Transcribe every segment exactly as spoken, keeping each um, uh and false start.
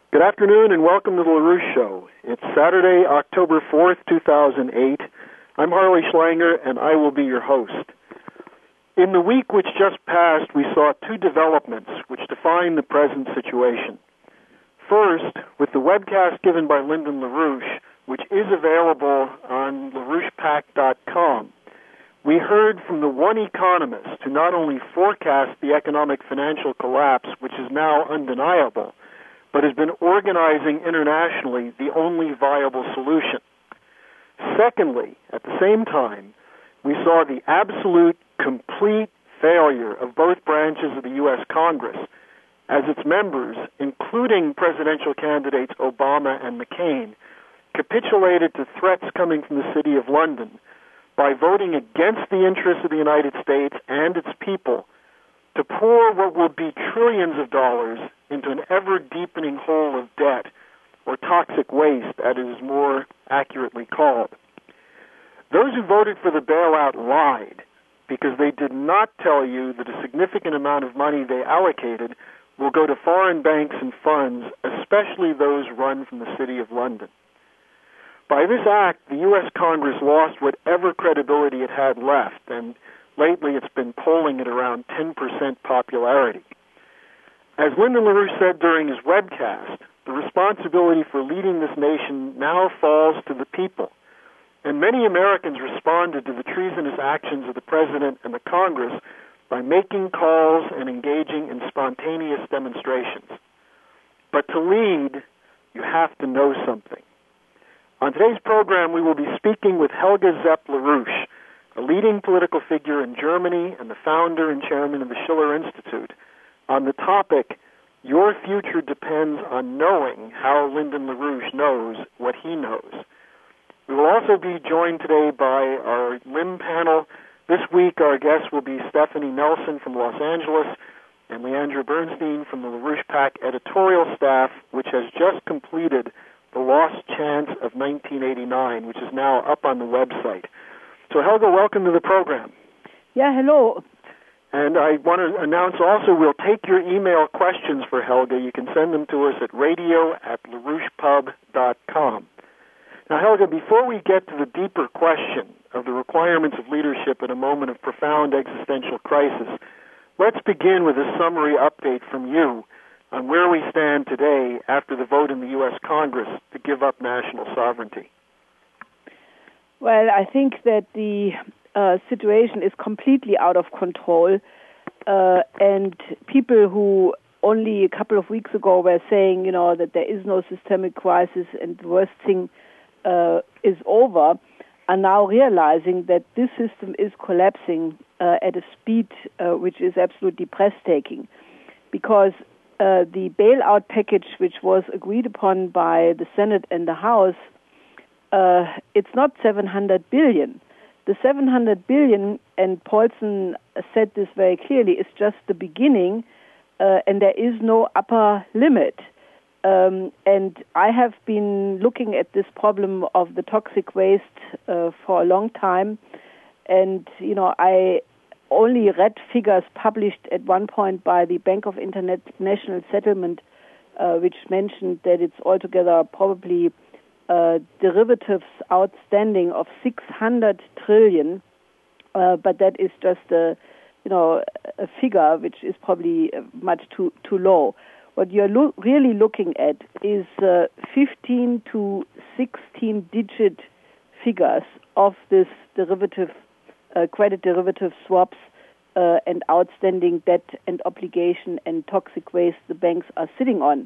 Good afternoon and welcome to the LaRouche Show. It's Saturday, October fourth, two thousand eight. I'm Harley Schlanger and I will be your host. In the week which just passed, we saw two developments which define the present situation. First, with the webcast given by Lyndon LaRouche, which is available on LaRouche Pac dot com, we heard from the one economist who not only forecast the economic financial collapse, which is now undeniable, but has been organizing internationally the only viable solution. Secondly, at the same time, we saw the absolute, complete failure of both branches of the U S Congress as its members, including presidential candidates Obama and McCain, capitulated to threats coming from the City of London by voting against the interests of the United States and its people to pour what will be trillions of dollars into an ever-deepening hole of debt, or toxic waste, as it is more accurately called. Those who voted for the bailout lied because they did not tell you that a significant amount of money they allocated will go to foreign banks and funds, especially those run from the City of London. By this act, the U S Congress lost whatever credibility it had left, and lately it's been polling at around ten percent popularity. As Lyndon LaRouche said during his webcast, the responsibility for leading this nation now falls to the people, and many Americans responded to the treasonous actions of the President and the Congress by making calls and engaging in spontaneous demonstrations. But to lead, you have to know something. On today's program, we will be speaking with Helga Zepp LaRouche, a leading political figure in Germany and the founder and chairman of the Schiller Institute, on the topic, Your Future Depends on Knowing How Lyndon LaRouche Knows What He Knows. We will also be joined today by our L I M panel. This week, our guests will be Stephanie Nelson from Los Angeles and Leandra Bernstein from the LaRouche Pac editorial staff, which has just completed The Lost Chance of nineteen eighty-nine, which is now up on the website. So, Helga, welcome to the program. Yeah, hello. And I want to announce also we'll take your email questions for Helga. You can send them to us at radio at LaRouche Pub dot com. Now, Helga, before we get to the deeper question of the requirements of leadership in a moment of profound existential crisis, let's begin with a summary update from you on where we stand today after the vote in the U S Congress to give up national sovereignty. Well, I think that the uh, situation is completely out of control, uh, and people who only a couple of weeks ago were saying, you know, that there is no systemic crisis and the worst thing uh, is over, are now realizing that this system is collapsing uh, at a speed uh, which is absolutely breathtaking, because Uh, the bailout package, which was agreed upon by the Senate and the House, uh, it's not seven hundred billion dollars. The seven hundred billion dollars, and Paulson said this very clearly, is just the beginning, uh, and there is no upper limit. Um, and I have been looking at this problem of the toxic waste uh, for a long time, and, you know, I only read figures published at one point by the Bank of International Settlement, uh, which mentioned that it's altogether probably uh, derivatives outstanding of six hundred trillion, uh, but that is just a, you know, a figure which is probably much too too low. What you're lo- really looking at is uh, fifteen to sixteen digit figures of this derivative Uh, credit derivative swaps uh, and outstanding debt and obligation and toxic waste the banks are sitting on.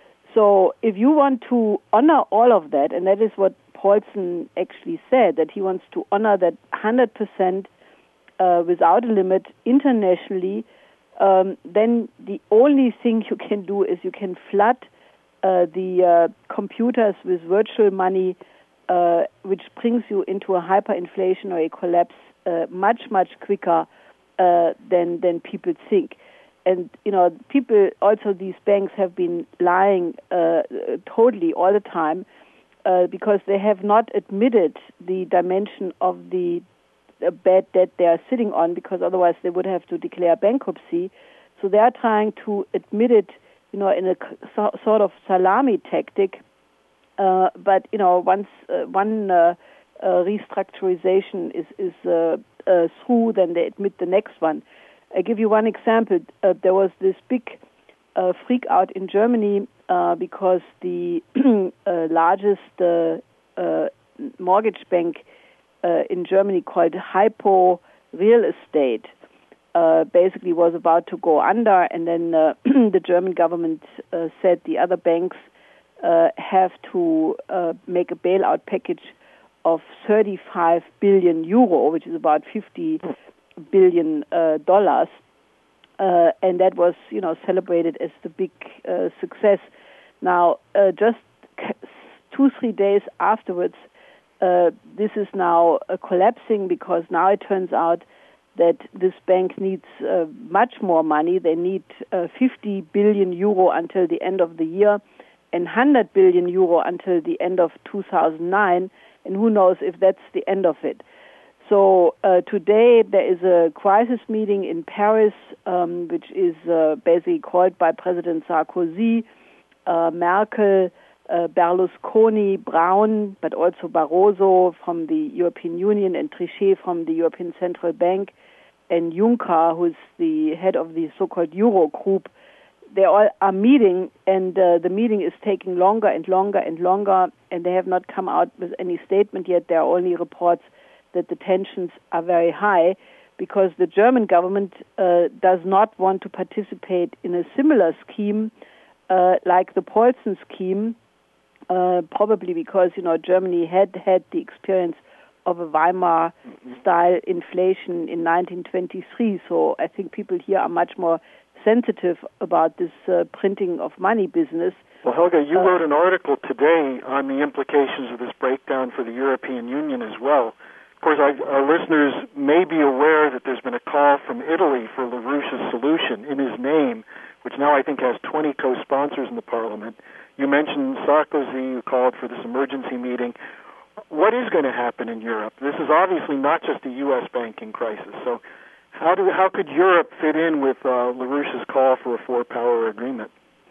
So if you want to honor all of that, and that is what Paulson actually said, that he wants to honor that one hundred percent uh, without a limit internationally, um, then the only thing you can do is you can flood uh, the uh, computers with virtual money, uh, which brings you into a hyperinflationary collapse Uh, much, much quicker uh, than than people think. And, you know, people, also these banks have been lying uh, totally all the time uh, because they have not admitted the dimension of the uh, bad debt they are sitting on, because otherwise they would have to declare bankruptcy. So they are trying to admit it you know, in a so, sort of salami tactic. Uh, but you know, once uh, one uh, uh, restructurization is is uh, uh, through, then they admit the next one. I give you one example. Uh, there was this big uh, freak out in Germany uh, because the uh, largest uh, uh, mortgage bank uh, in Germany, called Hypo Real Estate, uh, basically was about to go under, and then uh, the German government uh, said the other banks uh, have to uh, make a bailout package of thirty-five billion euro, which is about fifty billion uh, dollars, uh, and that was, you know, celebrated as the big uh, success. Now, uh, just two, three days afterwards, uh, this is now uh, collapsing, because now it turns out that this bank needs uh, much more money. They need uh, fifty billion euro until the end of the year, and one hundred billion euro until the end of two thousand nine, and who knows if that's the end of it. So uh, today there is a crisis meeting in Paris, um, which is uh, basically called by President Sarkozy, uh, Merkel, uh, Berlusconi, Brown, but also Barroso from the European Union, and Trichet from the European Central Bank, and Juncker, who is the head of the so-called Euro group. They all are meeting, and uh, the meeting is taking longer and longer and longer, and they have not come out with any statement yet. There are only reports that the tensions are very high, because the German government uh, does not want to participate in a similar scheme uh, like the Paulson scheme, uh, probably because, you know, Germany had had the experience of a Weimar-style inflation in nineteen twenty-three. So I think people here are much more sensitive about this uh, printing of money business. Well, Helga, you uh, wrote an article today on the implications of this breakdown for the European Union as well. Of course, our, our listeners may be aware that there's been a call from Italy for LaRouche's solution in his name, which now I think has twenty co-sponsors in the parliament. You mentioned Sarkozy, who called for this emergency meeting. What is going to happen in Europe? This is obviously not just a U S banking crisis. So how do how could Europe fit in with uh, LaRouche's call for a four-power agreement?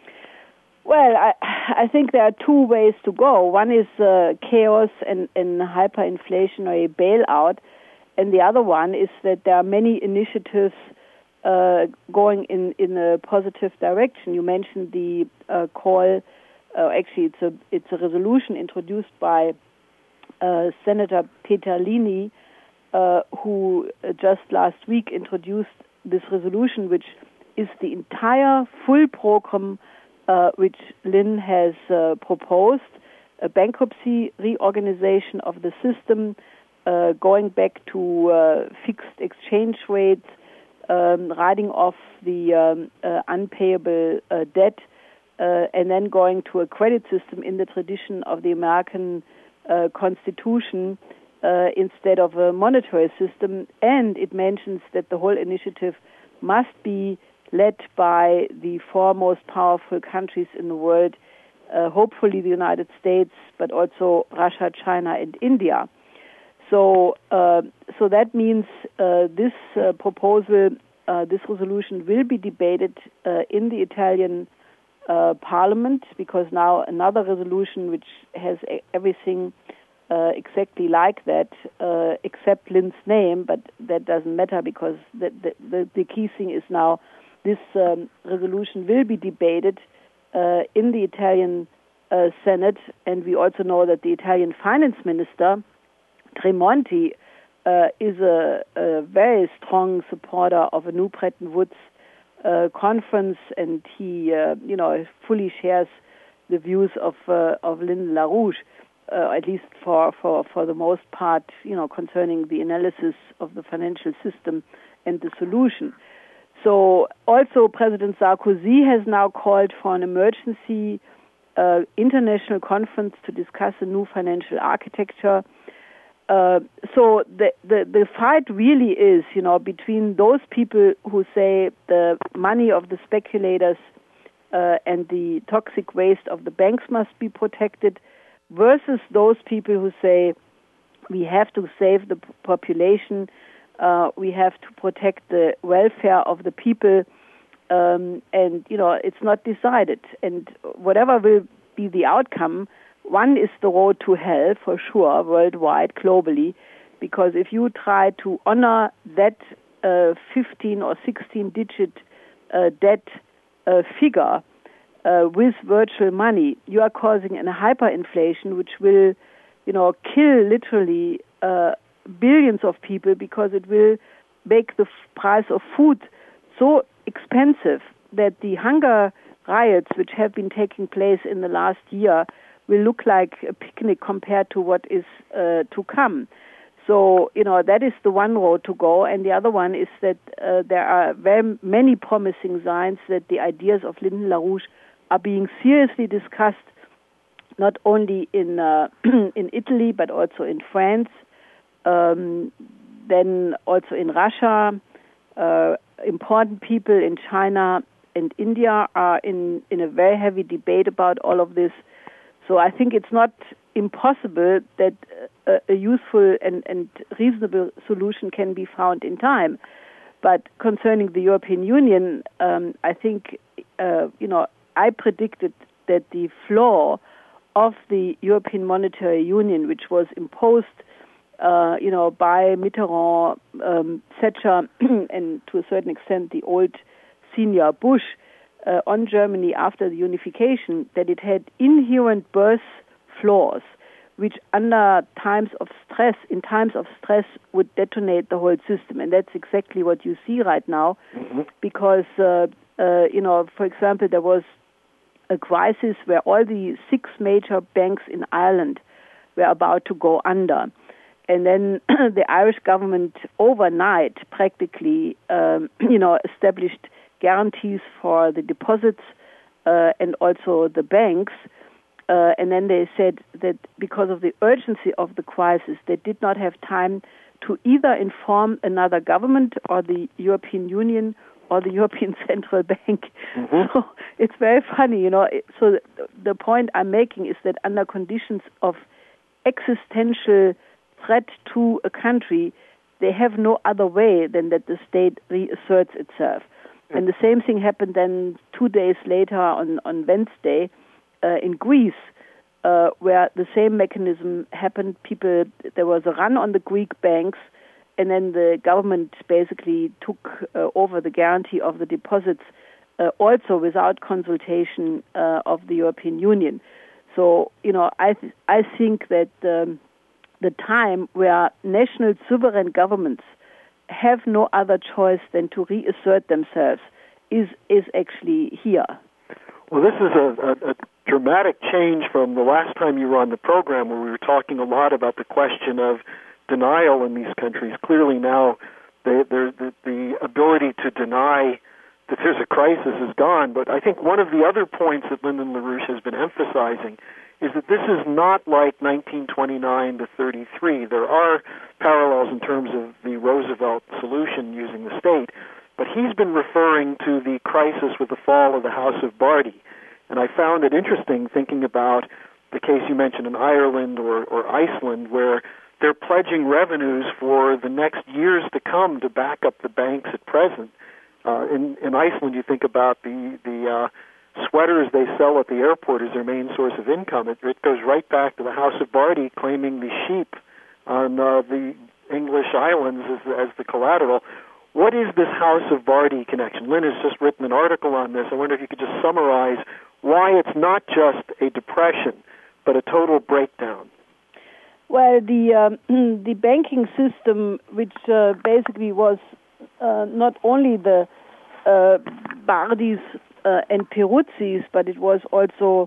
Well, I, I think there are two ways to go. One is uh, chaos and, and hyperinflationary bailout, and the other one is that there are many initiatives uh, going in, in a positive direction. You mentioned the uh, call. Uh, actually, it's a it's a resolution introduced by uh, Senator Peterlini, uh, who uh, just last week introduced this resolution, which is the entire full program Uh, which Lynn has uh, proposed, a bankruptcy reorganization of the system, uh, going back to uh, fixed exchange rates, um, writing off the um, uh, unpayable uh, debt, uh, and then going to a credit system in the tradition of the American uh, Constitution uh, instead of a monetary system. And it mentions that the whole initiative must be led by the four most powerful countries in the world, uh, hopefully the United States, but also Russia, China, and India. So, uh, so that means uh, this uh, proposal, uh, this resolution will be debated uh, in the Italian uh, Parliament, because now another resolution which has a- everything uh, exactly like that, uh, except Lynn's name, but that doesn't matter, because the, the, the, the key thing is now this um, resolution will be debated uh, in the Italian uh, Senate, and we also know that the Italian finance minister, Tremonti, uh, is a, a very strong supporter of a new Bretton Woods uh, conference, and he, uh, you know, fully shares the views of uh, of Lynn LaRouche, uh, at least for, for, for the most part, you know, concerning the analysis of the financial system and the solution. So also President Sarkozy has now called for an emergency uh, international conference to discuss a new financial architecture. Uh, so the, the the fight really is, you know, between those people who say the money of the speculators uh, and the toxic waste of the banks must be protected, versus those people who say we have to save the population. Uh, we have to protect the welfare of the people, um, and you know it's not decided. And whatever will be the outcome, one is the road to hell for sure, worldwide, globally, because if you try to honor that uh, fifteen or sixteen digit uh, debt uh, figure uh, with virtual money, you are causing a hyperinflation which will, you know, kill literally uh, billions of people, because it will make the f- price of food so expensive that the hunger riots which have been taking place in the last year will look like a picnic compared to what is uh, to come. So, you know, that is the one road to go. And the other one is that uh, there are very many promising signs that the ideas of Lyndon LaRouche are being seriously discussed, not only in uh, in Italy, but also in France, um, then also in Russia. Uh, important people in China and India are in, in a very heavy debate about all of this. So I think it's not impossible that a, a useful and, and reasonable solution can be found in time. But concerning the European Union, um, I think, uh, you know, I predicted that the flaw of the European Monetary Union, which was imposed, uh, you know, by Mitterrand, um, Thatcher, and to a certain extent the old senior Bush, uh, on Germany after the unification, that it had inherent birth flaws, which under times of stress, in times of stress, would detonate the whole system. And that's exactly what you see right now, mm-hmm. because, uh, uh, you know, for example, there was a crisis where all the six major banks in Ireland were about to go under. And then the Irish government overnight practically, um, you know, established guarantees for the deposits uh, and also the banks. Uh, and then they said that because of the urgency of the crisis, they did not have time to either inform another government or the European Union or the European Central Bank. Mm-hmm. So it's very funny, you know. So the point I'm making is that under conditions of existential threat to a country, they have no other way than that the state reasserts itself. Mm-hmm. And the same thing happened then two days later on, on Wednesday uh, in Greece, uh, where the same mechanism happened. People, there was a run on the Greek banks, and then the government basically took uh, over the guarantee of the deposits, uh, also without consultation uh, of the European Union. So, you know, I th- I think that um, the time where national sovereign governments have no other choice than to reassert themselves is is actually here. Well, this is a, a, a dramatic change from the last time you were on the program, where we were talking a lot about the question of denial in these countries. Clearly now they, the, the ability to deny that there's a crisis is gone. But I think one of the other points that Lyndon LaRouche has been emphasizing is that this is not like nineteen twenty-nine to thirty-three. There are parallels in terms of the Roosevelt solution using the state, but he's been referring to the crisis with the fall of the House of Barty. And I found it interesting thinking about the case you mentioned in Ireland or, or Iceland, where they're pledging revenues for the next years to come to back up the banks at present. Uh, in, in Iceland, you think about the, the uh, sweaters they sell at the airport as their main source of income. It, it goes right back to the House of Barty claiming the sheep on uh, the English islands as, as the collateral. What is this House of Barty connection? Lynn has just written an article on this. I wonder if you could just summarize why it's not just a depression, but a total breakdown. Well, the um, the banking system, which uh, basically was uh, not only the uh, Bardis uh, and Peruzzis, but it was also,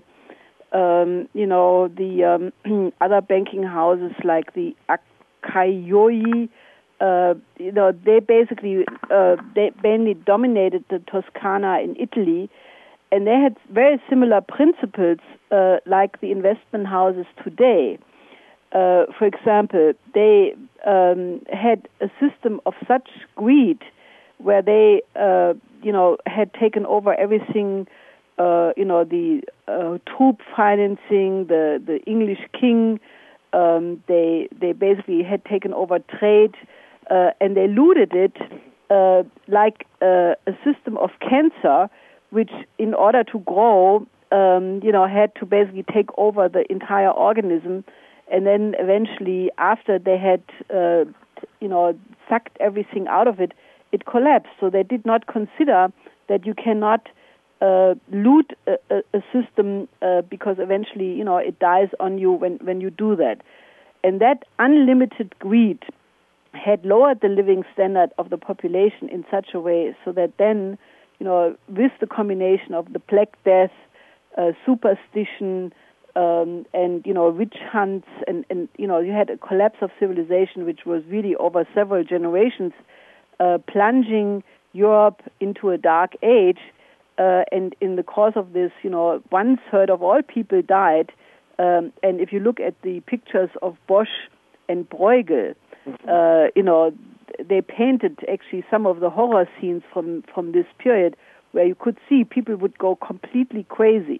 um, you know, the um, other banking houses like the Acciaiuoli. Uh, you know, they basically uh, they mainly dominated the Toscana in Italy, and they had very similar principles uh, like the investment houses today. Uh, for example, they um, had a system of such greed where they, uh, you know, had taken over everything, uh, you know, the uh, troop financing, the, the English king. Um, they they basically had taken over trade, uh, and they looted it uh, like uh, a system of cancer, which in order to grow, um, you know, had to basically take over the entire organism, and then eventually, after they had, uh, you know, sucked everything out of it, it collapsed. So they did not consider that you cannot uh, loot a, a, a system uh, because eventually, you know, it dies on you when, when you do that. And that unlimited greed had lowered the living standard of the population in such a way so that then, you know, with the combination of the Black Death, uh, superstition, um, and, you know, witch hunts, and, and, you know, you had a collapse of civilization which was really over several generations, uh, plunging Europe into a dark age. Uh, and in the course of this, you know, one third of all people died. Um, and if you look at the pictures of Bosch and Bruegel, uh, you know, they painted actually some of the horror scenes from, from this period where you could see people would go completely crazy.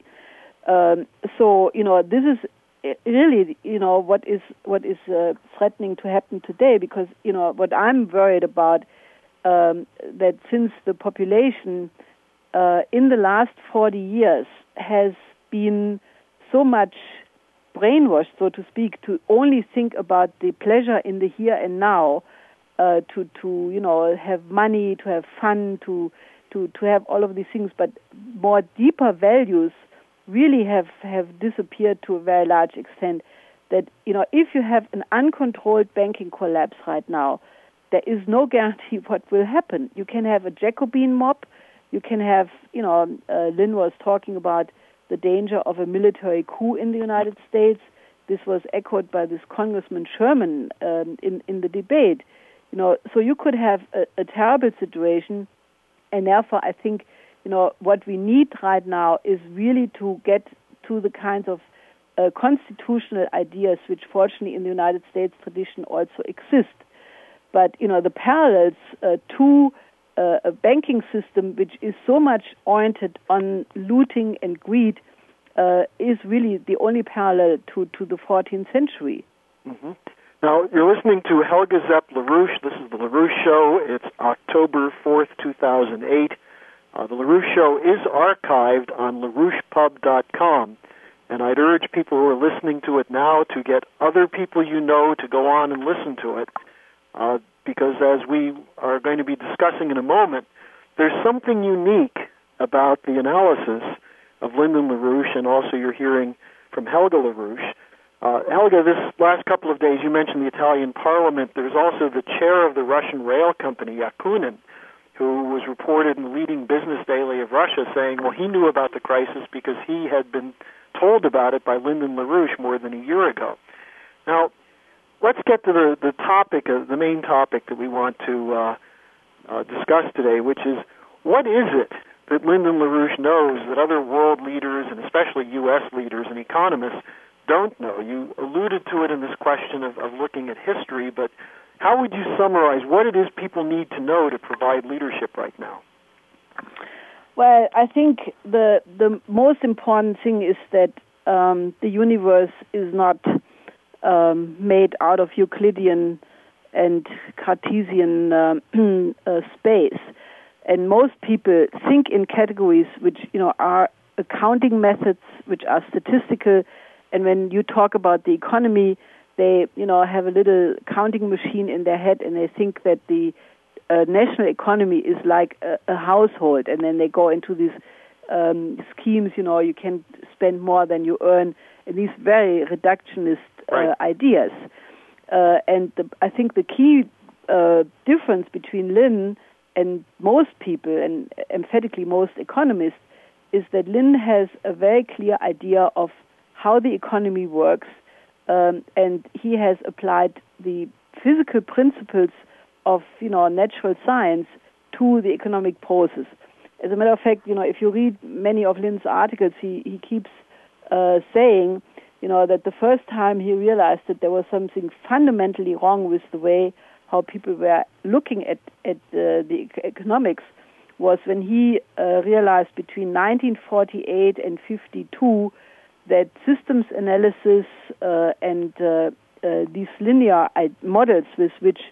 Um, so, you know, this is really, you know, what is what is uh, threatening to happen today, because, you know, what I'm worried about, um, that since the population uh, in the last forty years has been so much brainwashed, so to speak, to only think about the pleasure in the here and now, uh, to, to, you know, have money, to have fun, to, to, to have all of these things, but more deeper values really have, have disappeared to a very large extent. That, you know, if you have an uncontrolled banking collapse right now, there is no guarantee what will happen. You can have a Jacobin mob, you can have, you know, uh, Lynn was talking about the danger of a military coup in the United States. This was echoed by this Congressman Sherman um, in, in the debate. You know, so you could have a, a terrible situation, and therefore I think, you know, what we need right now is really to get to the kinds of uh, constitutional ideas which fortunately in the United States tradition also exist. But, you know, the parallels uh, to uh, a banking system which is so much oriented on looting and greed uh, is really the only parallel to, to the fourteenth century. Mm-hmm. Now, you're listening to Helga Zepp-LaRouche. This is the LaRouche Show. It's October fourth, two thousand eight. Uh, the LaRouche Show is archived on LaRouche Pub dot com, and I'd urge people who are listening to it now to get other people you know to go on and listen to it, uh, because as we are going to be discussing in a moment, there's something unique about the analysis of Lyndon LaRouche, and also you're hearing from Helga LaRouche. Uh, Helga, this last couple of days you mentioned the Italian Parliament. There's also the chair of the Russian rail company, Yakunin, who was reported in the leading business daily of Russia saying, well, he knew about the crisis because he had been told about it by Lyndon LaRouche more than a year ago. Now, let's get to the, the topic, uh, the main topic that we want to uh, uh, discuss today, which is, what is it that Lyndon LaRouche knows that other world leaders, and especially U S leaders and economists, don't know? You alluded to it in this question of, of looking at history, but how would you summarize what it is people need to know to provide leadership right now? Well, I think the the most important thing is that um, the universe is not um, made out of Euclidean and Cartesian um, uh, space, and most people think in categories which, you know, are accounting methods, which are statistical. And when you talk about the economy, they, you know, have a little counting machine in their head, and they think that the uh, national economy is like a, a household, and then they go into these um, schemes, you know, you can spend more than you earn, and these very reductionist uh, right. ideas. Uh, and the, I think the key uh, difference between Lynn and most people, and emphatically most economists, is that Lynn has a very clear idea of how the economy works, um, and he has applied the physical principles of, you know, natural science to the economic process. As a matter of fact, you know, if you read many of Lynn's articles, he, he keeps uh, saying, you know, that the first time he realized that there was something fundamentally wrong with the way how people were looking at, at uh, the economics was when he uh, realized between nineteen forty-eight and fifty-two that systems analysis uh, and uh, uh, these linear models with which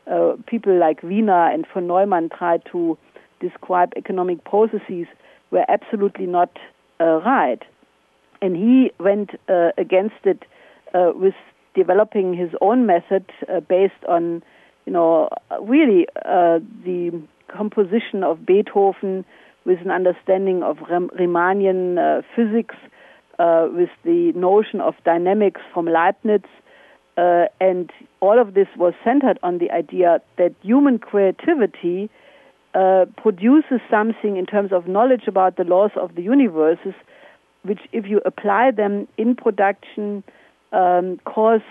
uh, people like Wiener and von Neumann tried to describe economic processes were absolutely not uh, right. And he went uh, against it uh, with developing his own method uh, based on, you know, really uh, the composition of Beethoven with an understanding of Riemannian uh, physics, uh, with the notion of dynamics from Leibniz. Uh, and all of this was centered on the idea that human creativity uh, produces something in terms of knowledge about the laws of the universes, which, if you apply them in production, um, cause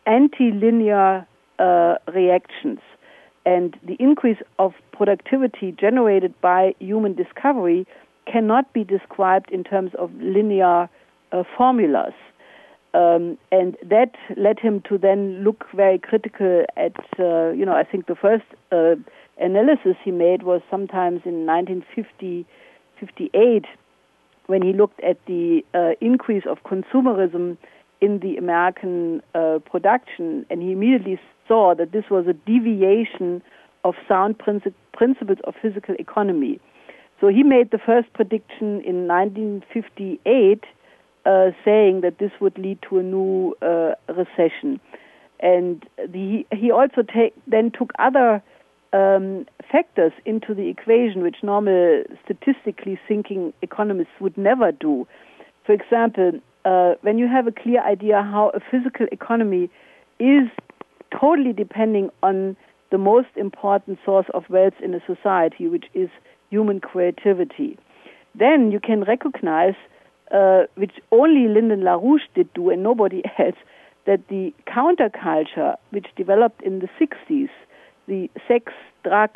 anti-linear uh, reactions. And the increase of productivity generated by human discovery cannot be described in terms of linear uh, formulas. Um, and that led him to then look very critical at, uh, you know, I think the first uh, analysis he made was sometimes in nineteen fifty, fifty-eight, when he looked at the uh, increase of consumerism in the American uh, production, and he immediately saw that this was a deviation of sound princi- principles of physical economy. So he made the first prediction in nineteen fifty-eight, uh, saying that this would lead to a new uh, recession. And the, he also take, then took other um, factors into the equation, which normal statistically thinking economists would never do. For example, uh, when you have a clear idea how a physical economy is totally depending on the most important source of wealth in a society, which is human creativity, then you can recognize, uh, which only Lyndon LaRouche did do and nobody else, that the counterculture which developed in the sixties, the sex, drugs,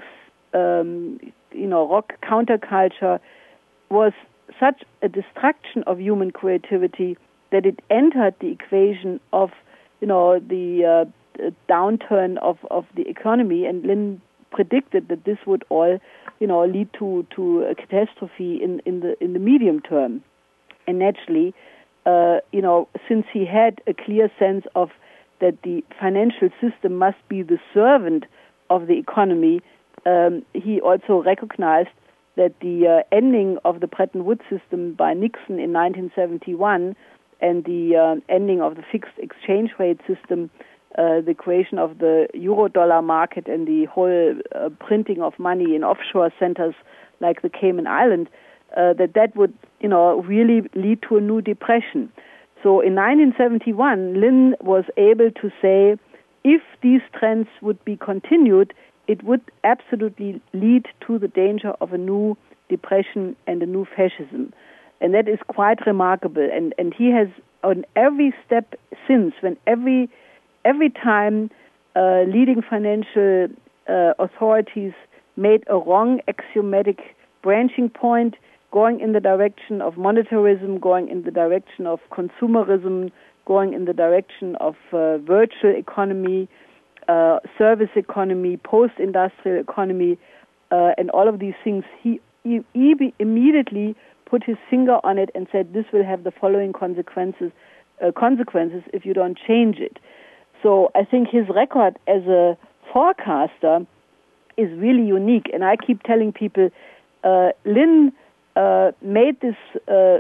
um, you know, rock counterculture, was such a destruction of human creativity that it entered the equation of, you know, the uh, downturn of, of the economy, and Lynn predicted that this would all, you know, lead to, to a catastrophe in, in the in the medium term. And naturally, uh, you know, since he had a clear sense of that the financial system must be the servant of the economy, um, he also recognized that the uh, ending of the Bretton Woods system by Nixon in nineteen seventy-one and the uh, ending of the fixed exchange rate system, uh, the creation of the euro-dollar market and the whole uh, printing of money in offshore centers like the Cayman Islands, uh, that that would, you know, really lead to a new depression. So in nineteen seventy-one, Lynn was able to say, if these trends would be continued, it would absolutely lead to the danger of a new depression and a new fascism. And that is quite remarkable. And, and he has, on every step since, when every every time uh, leading financial uh, authorities made a wrong axiomatic branching point, going in the direction of monetarism, going in the direction of consumerism, going in the direction of uh, virtual economy, uh, service economy, post-industrial economy, uh, and all of these things, he, he, he immediately put his finger on it and said, this will have the following consequences, uh, consequences if you don't change it. So I think his record as a forecaster is really unique. And I keep telling people, uh, Lynn uh, made this uh,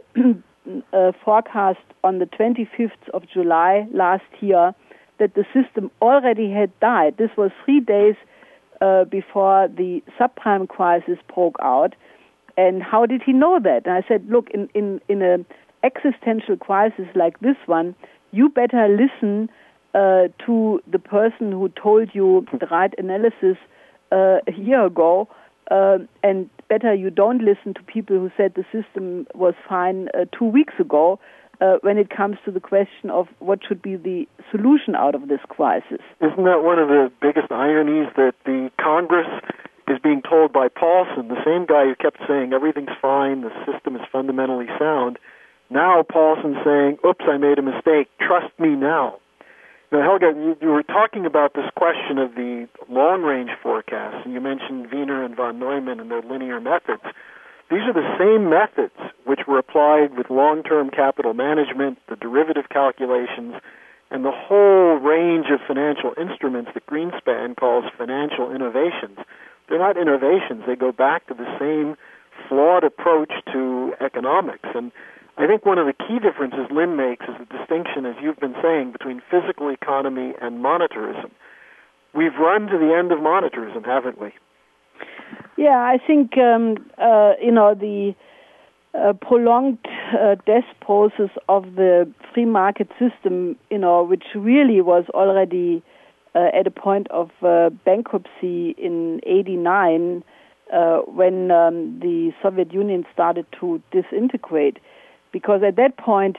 uh, forecast on the twenty-fifth of July last year that the system already had died. This was three days uh, before the subprime crisis broke out. And how did he know that? And I said, look, in, in, in an existential crisis like this one, you better listen uh, to the person who told you the right analysis uh, a year ago, uh, and better you don't listen to people who said the system was fine uh, two weeks ago uh, when it comes to the question of what should be the solution out of this crisis. Isn't that one of the biggest ironies, that the Congress is being told by Paulson, the same guy who kept saying everything's fine, the system is fundamentally sound, now Paulson's saying, oops, I made a mistake, trust me now. Now, Helga, you, you were talking about this question of the long-range forecasts, and you mentioned Wiener and von Neumann and their linear methods. These are the same methods which were applied with long-term capital management, the derivative calculations, and the whole range of financial instruments that Greenspan calls financial innovations. They're not innovations. They go back to the same flawed approach to economics. And I think one of the key differences Lynn makes is the distinction, as you've been saying, between physical economy and monetarism. We've run to the end of monetarism, haven't we? Yeah, I think, um, uh, you know, the uh, prolonged uh, death process of the free market system, you know, which really was already uh, at a point of uh, bankruptcy in eighty-nine, uh, when um, the Soviet Union started to disintegrate. Because at that point,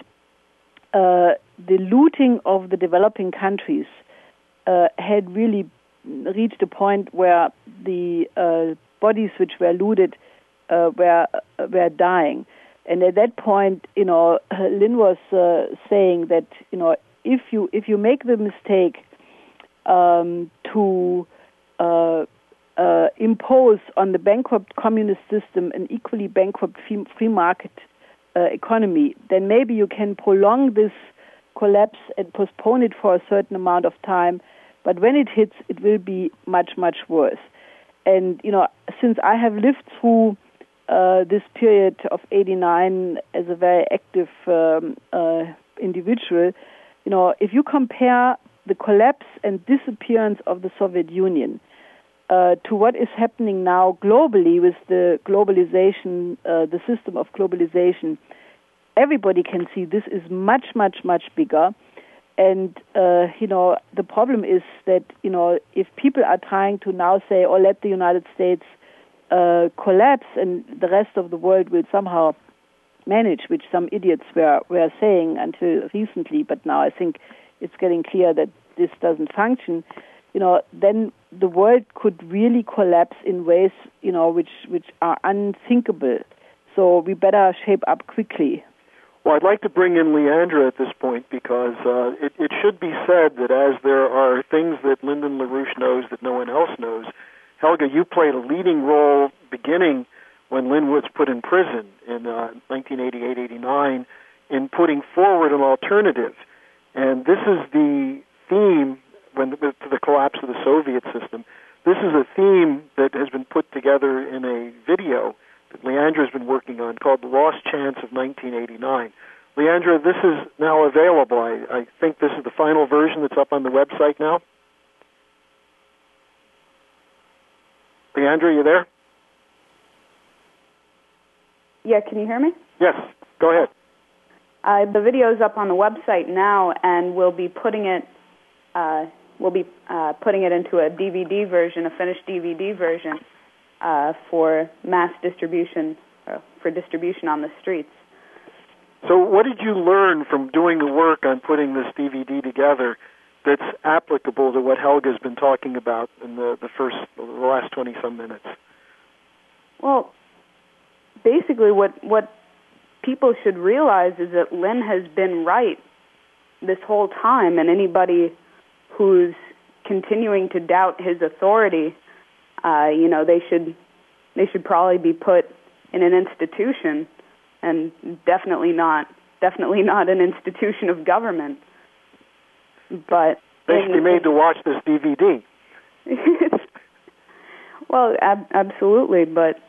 uh, the looting of the developing countries uh, had really reached a point where the uh, bodies which were looted uh, were uh, were dying, and at that point, you know, Lynn was uh, saying that, you know, if you if you make the mistake um, to uh, uh, impose on the bankrupt communist system an equally bankrupt free, free market uh, economy, then maybe you can prolong this collapse and postpone it for a certain amount of time. But when it hits, it will be much, much worse. And, you know, since I have lived through uh, this period of eighty-nine as a very active um, uh, individual, you know, if you compare the collapse and disappearance of the Soviet Union uh, to what is happening now globally with the globalization, uh, the system of globalization, everybody can see this is much, much, much bigger. And, uh, you know, the problem is that, you know, if people are trying to now say, oh, let the United States uh, collapse and the rest of the world will somehow manage, which some idiots were, were saying until recently, but now I think it's getting clear that this doesn't function, you know, then the world could really collapse in ways, you know, which, which are unthinkable. So we better shape up quickly. Well, I'd like to bring in Leandra at this point because uh, it, it should be said that as there are things that Lyndon LaRouche knows that no one else knows, Helga, you played a leading role beginning when Lynn was put in prison in uh, nineteen eighty-eight eighty-nine in putting forward an alternative. And this is the theme when the, to the collapse of the Soviet system. This is a theme that has been put together in a video that Leandra has been working on called The Lost Chance of nineteen eighty-nine. Leandra, this is now available. I, I think this is the final version that's up on the website now. Leandra, you there? Yeah, can you hear me? Yes, go ahead. Uh, the video is up on the website now, and we'll be putting it, uh, we'll be uh, putting it into a D V D version, a finished D V D version. Uh, for mass distribution, uh, for distribution on the streets. So what did you learn from doing the work on putting this D V D together that's applicable to what Helga's been talking about in the, the first, the last twenty-some minutes? Well, basically what, what people should realize is that Lynn has been right this whole time, and anybody who's continuing to doubt his authority, Uh, you know, they should they should probably be put in an institution, and definitely not definitely not an institution of government. But they should be made to watch this D V D. Well, ab- absolutely, but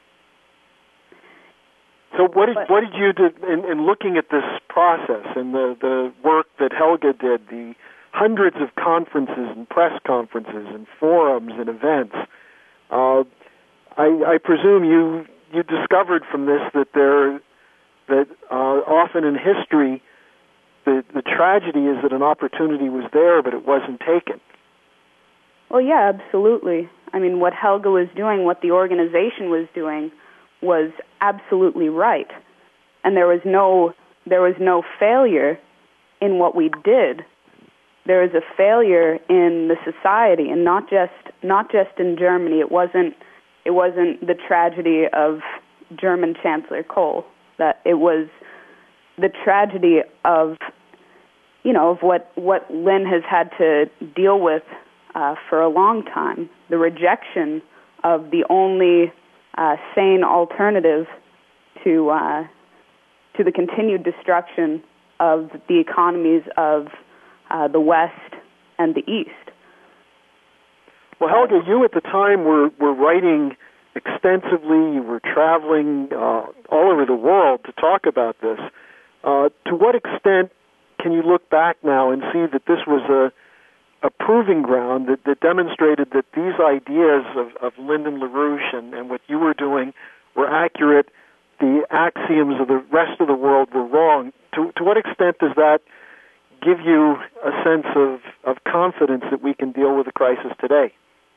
so what did but, what did you do in, in looking at this process and the the work that Helga did, the hundreds of conferences and press conferences and forums and events? Uh, I, I presume you you discovered from this that there that uh, often in history the the tragedy is that an opportunity was there but it wasn't taken. Well, yeah, absolutely. I mean, what Helga was doing, what the organization was doing, was absolutely right, and there was no there was no failure in what we did. There was a failure in the society, and not just not just in Germany. It wasn't it wasn't the tragedy of German Chancellor Kohl. That it was the tragedy of you know of what what Lynn has had to deal with uh, for a long time. The rejection of the only uh, sane alternative to uh, to the continued destruction of the economies of uh, the West and the East. Well, Helga, you at the time were, were writing extensively. You were traveling uh, all over the world to talk about this. Uh, to what extent can you look back now and see that this was a, a proving ground that, that demonstrated that these ideas of, of Lyndon LaRouche and, and what you were doing were accurate, the axioms of the rest of the world were wrong? To, to what extent does that give you a sense of, of confidence that we can deal with the crisis today?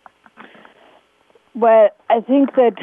Well, I think that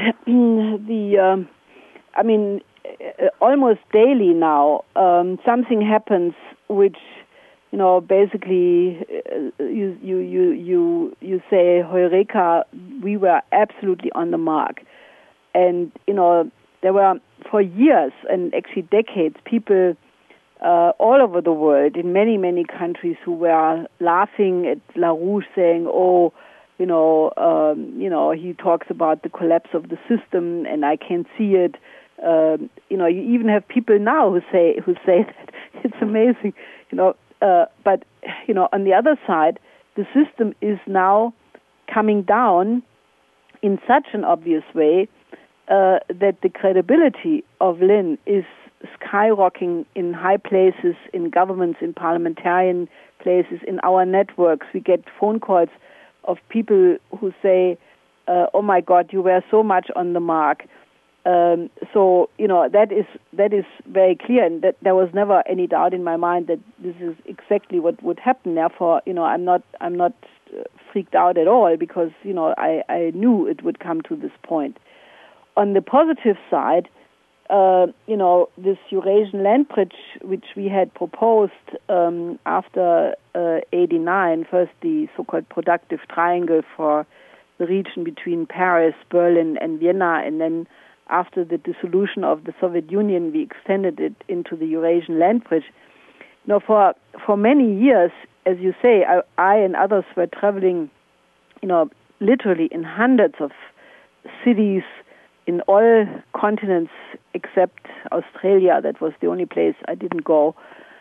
the, um, I mean, almost daily now, um, something happens which, you know, basically uh, you, you, you, you, you say, Heureka, we were absolutely on the mark. And, you know, there were for years and actually decades people uh, all over the world in many, many countries who were laughing at LaRouche saying, oh, you know, um, you know, he talks about the collapse of the system and I can see it. Um, you know, you even have people now who say who say that it's amazing, you know. Uh, but you know, on the other side, the system is now coming down in such an obvious way uh, that the credibility of Lynn is skyrocketing in high places, in governments, in parliamentarian places, in our networks. We get phone calls of people who say, uh, "Oh my God, you were so much on the mark." Um, so you know that is that is very clear, and that there was never any doubt in my mind that this is exactly what would happen. Therefore, you know, I'm not I'm not uh, freaked out at all because you know I, I knew it would come to this point. On the positive side, uh, you know, this Eurasian land bridge, which we had proposed um, after uh, eighty-nine, first the so-called productive triangle for the region between Paris, Berlin, and Vienna, and then after the dissolution of the Soviet Union, we extended it into the Eurasian land bridge. You know, for for many years, as you say, I, I and others were traveling, you know, literally in hundreds of cities in all continents except Australia. That was the only place I didn't go.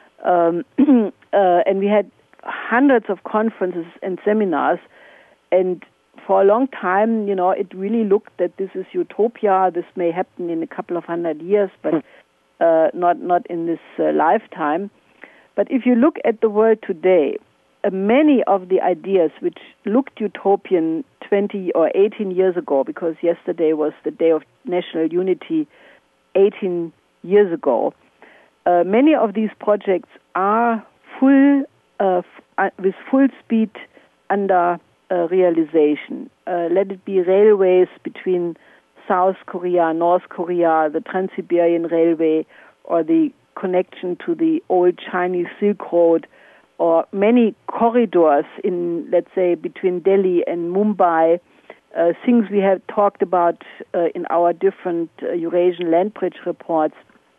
Um, uh, and we had hundreds of conferences and seminars, and for a long time, you know, it really looked that this is utopia. This may happen in a couple of hundred years, but uh, not not in this uh, lifetime. But if you look at the world today, uh, many of the ideas which looked utopian twenty or eighteen years ago, because yesterday was the Day of National Unity eighteen years ago, uh, many of these projects are full uh, f- uh, with full speed under Uh, realization. Uh, let it be railways between South Korea, North Korea, the Trans-Siberian Railway, or the connection to the old Chinese Silk Road, or many corridors in, let's say, between Delhi and Mumbai, uh, things we have talked about uh, in our different uh, Eurasian land bridge reports.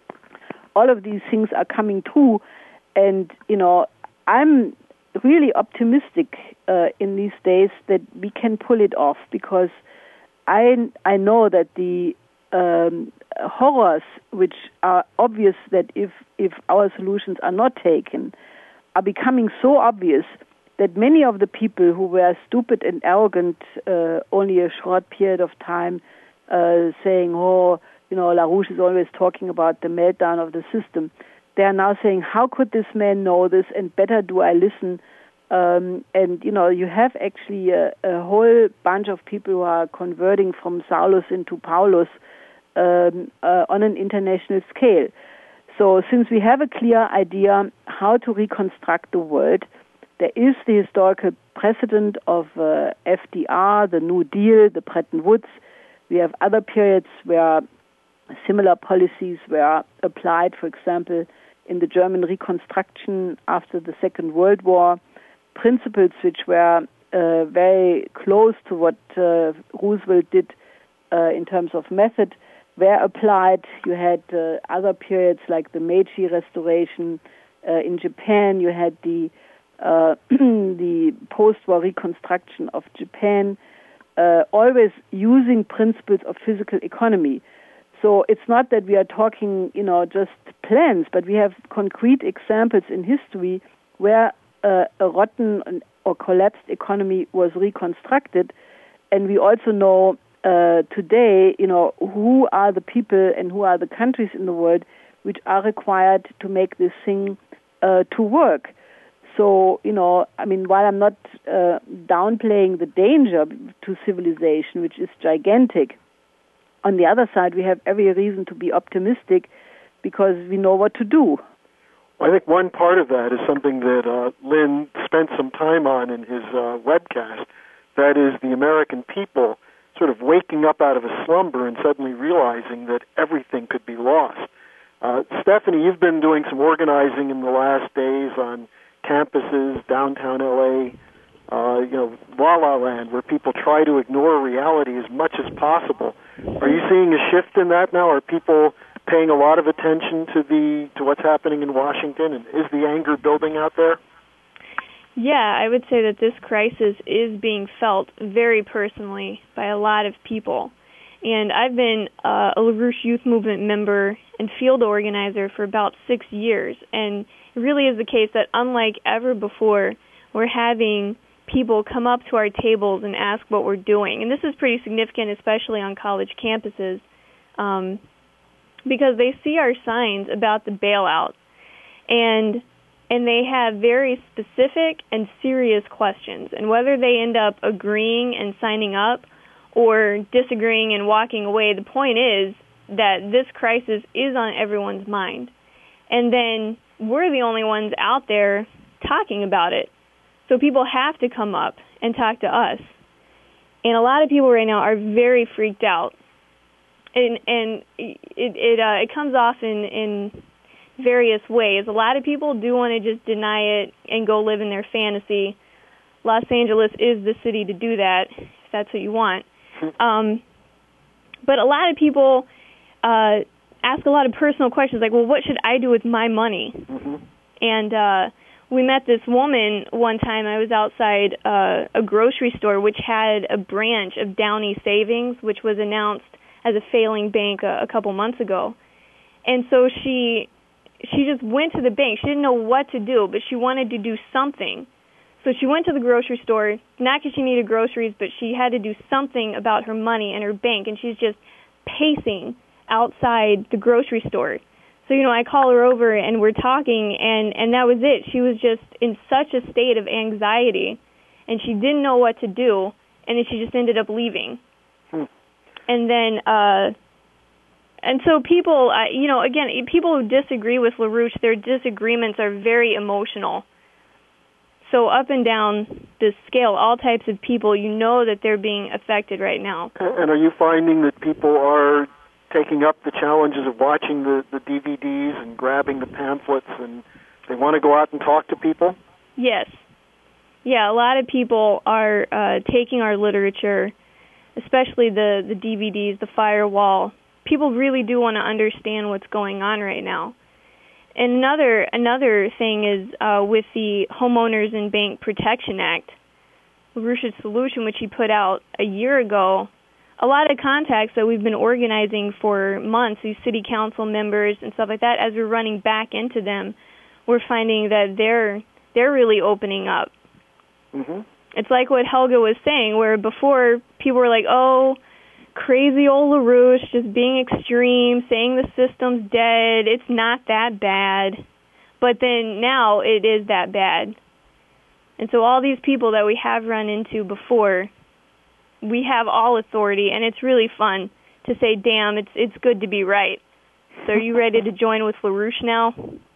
All of these things are coming true, and, you know, I'm really optimistic uh, in these days that we can pull it off, because I I know that the um, horrors which are obvious that if if our solutions are not taken are becoming so obvious that many of the people who were stupid and arrogant uh, only a short period of time, uh, saying, oh, you know, LaRouche is always talking about the meltdown of the system. They are now saying, how could this man know this, and better do I listen? Um, and, you know, you have actually a, a whole bunch of people who are converting from Saulus into Paulus um, uh, on an international scale. So since we have a clear idea how to reconstruct the world, there is the historical precedent of uh, F D R, the New Deal, the Bretton Woods. We have other periods where similar policies were applied, for example, in the German Reconstruction after the Second World War, principles which were uh, very close to what uh, Roosevelt did uh, in terms of method were applied. You had uh, other periods like the Meiji Restoration uh, in Japan. You had the uh, the post-war reconstruction of Japan, uh, always using principles of physical economy. So it's not that we are talking, you know, just plans, but we have concrete examples in history where uh, a rotten or collapsed economy was reconstructed. And we also know uh, today, you know, who are the people and who are the countries in the world which are required to make this thing uh, to work. So, you know, I mean, while I'm not uh, downplaying the danger to civilization, which is gigantic, on the other side, we have every reason to be optimistic because we know what to do. Well, I think one part of that is something that uh, Lynn spent some time on in his uh, webcast. That is the American people sort of waking up out of a slumber and suddenly realizing that everything could be lost. Uh, Stephanie, you've been doing some organizing in the last days on campuses, downtown L A, uh, you know, La La Land, where people try to ignore reality as much as possible. Are you seeing a shift in that now? Are people paying a lot of attention to the to what's happening in Washington, and is the anger building out there? Yeah, I would say that this crisis is being felt very personally by a lot of people. And I've been uh, a LaRouche Youth Movement member and field organizer for about six years. And it really is the case that unlike ever before, we're having people come up to our tables and ask what we're doing. And this is pretty significant, especially on college campuses, um, because they see our signs about the bailout. And and they have very specific and serious questions. And whether they end up agreeing and signing up or disagreeing and walking away, the point is that this crisis is on everyone's mind. And then we're the only ones out there talking about it. So people have to come up and talk to us. And a lot of people right now are very freaked out. And and it it, uh, it comes off in, in various ways. A lot of people do want to just deny it and go live in their fantasy. Los Angeles is the city to do that, if that's what you want. Um, but a lot of people uh, ask a lot of personal questions, like, well, what should I do with my money? Mm-hmm. And uh, we met this woman one time. I was outside uh, a grocery store, which had a branch of Downey Savings, which was announced as a failing bank a, a couple months ago. And so she she just went to the bank. She didn't know what to do, but she wanted to do something. So she went to the grocery store, not because she needed groceries, but she had to do something about her money and her bank, and she's just pacing outside the grocery store. So, you know, I call her over, and we're talking, and, and that was it. She was just in such a state of anxiety, and she didn't know what to do, and then she just ended up leaving. Hmm. And then, uh, and so people, uh, you know, again, people who disagree with LaRouche, their disagreements are very emotional. So up and down the scale, all types of people, you know that they're being affected right now. And are you finding that people are taking up the challenges of watching the, the D V Ds and grabbing the pamphlets, and they want to go out and talk to people? Yes. Yeah, a lot of people are uh, taking our literature, especially the, the D V Ds, the firewall. People really do want to understand what's going on right now. And another another thing is uh, with the Homeowners and Bank Protection Act, LaRouche's solution, which he put out a year ago, a lot of contacts that we've been organizing for months, these city council members and stuff like that, as we're running back into them, we're finding that they're they're really opening up. Mm-hmm. It's like what Helga was saying, where before people were like, oh, crazy old LaRouche, just being extreme, saying the system's dead, it's not that bad. But then now it is that bad. And so all these people that we have run into before, we have all authority, and it's really fun to say, damn, it's it's good to be right. So are you ready to join with LaRouche now?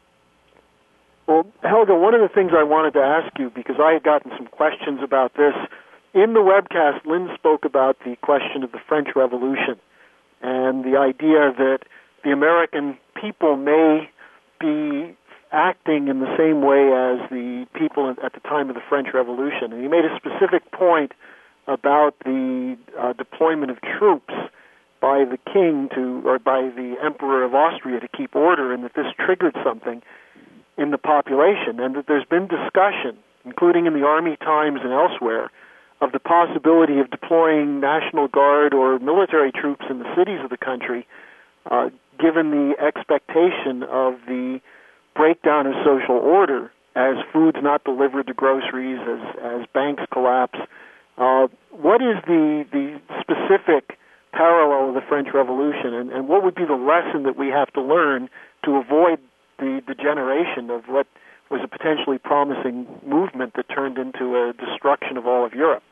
Well, Helga, one of the things I wanted to ask you, because I had gotten some questions about this, in the webcast, Lynn spoke about the question of the French Revolution and the idea that the American people may be acting in the same way as the people at the time of the French Revolution. And he made a specific point about the uh, deployment of troops by the king to, or by the Emperor of Austria to keep order, and that this triggered something in the population, and that there's been discussion, including in the Army Times and elsewhere, of the possibility of deploying National Guard or military troops in the cities of the country, uh, given the expectation of the breakdown of social order as food's not delivered to groceries, as, as banks collapse. Uh, what is the, the specific parallel of the French Revolution, and, and what would be the lesson that we have to learn to avoid the degeneration of what was a potentially promising movement that turned into a destruction of all of Europe?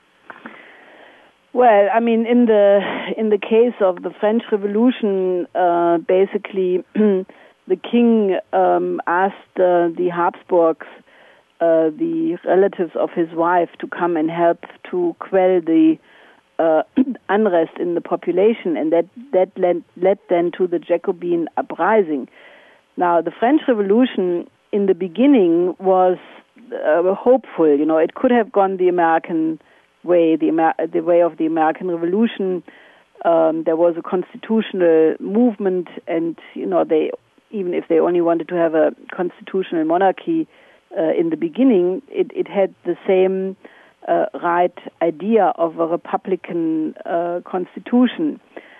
Well, I mean, in the in the case of the French Revolution, uh, basically, the king um, asked uh, the Habsburgs, uh, the relatives of his wife, to come and help to quell the uh, unrest in the population, and that that led, led then to the Jacobin uprising. Now, the French Revolution in the beginning was uh, hopeful. You know, it could have gone the American way, the, Amer- the way of the American Revolution. Um, there was a constitutional movement, and you know, they even if they only wanted to have a constitutional monarchy uh, in the beginning, it, it had the same uh, right idea of a republican uh, constitution.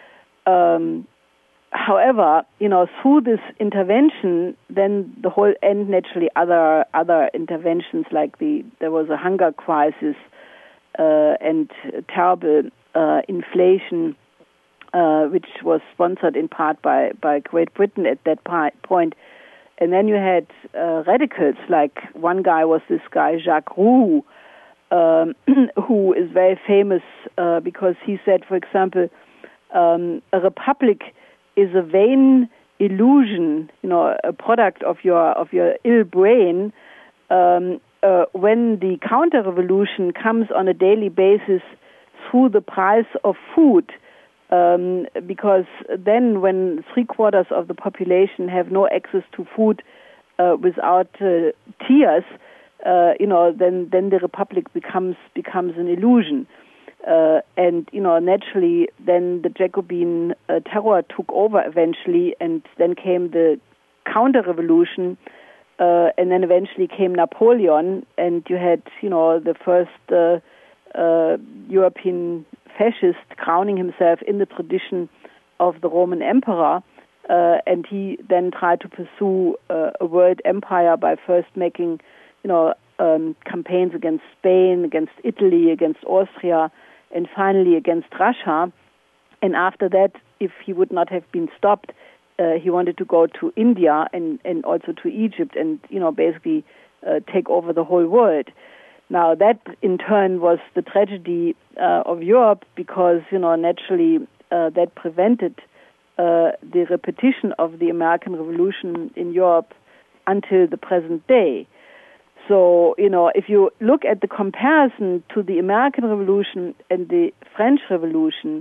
Um, however, you know, through this intervention, then the whole and naturally other other interventions, like the there was a hunger crisis. Uh, and terrible uh, inflation, uh, which was sponsored in part by, by Great Britain at that pi- point. And then you had uh, radicals, like one guy was this guy, Jacques Roux, um, who is very famous uh, because he said, for example, um, a republic is a vain illusion, you know, a product of your of your ill brain, um, Uh, when the counter-revolution comes on a daily basis through the price of food, um, because then when three-quarters of the population have no access to food uh, without uh, tears, uh, you know, then, then the republic becomes becomes an illusion. Uh, and, you know, naturally, then the Jacobin uh, terror took over eventually, and then came the counter-revolution. Uh, and then eventually came Napoleon, and you had, you know, the first uh, uh, European fascist crowning himself in the tradition of the Roman emperor, uh, and he then tried to pursue uh, a world empire by first making, you know, um, campaigns against Spain, against Italy, against Austria, and finally against Russia. And after that, if he would not have been stopped, Uh, he wanted to go to India and, and also to Egypt and, you know, basically uh, take over the whole world. Now, that in turn was the tragedy uh, of Europe because, you know, naturally uh, that prevented uh, the repetition of the American Revolution in Europe until the present day. So, you know, if you look at the comparison to the American Revolution and the French Revolution,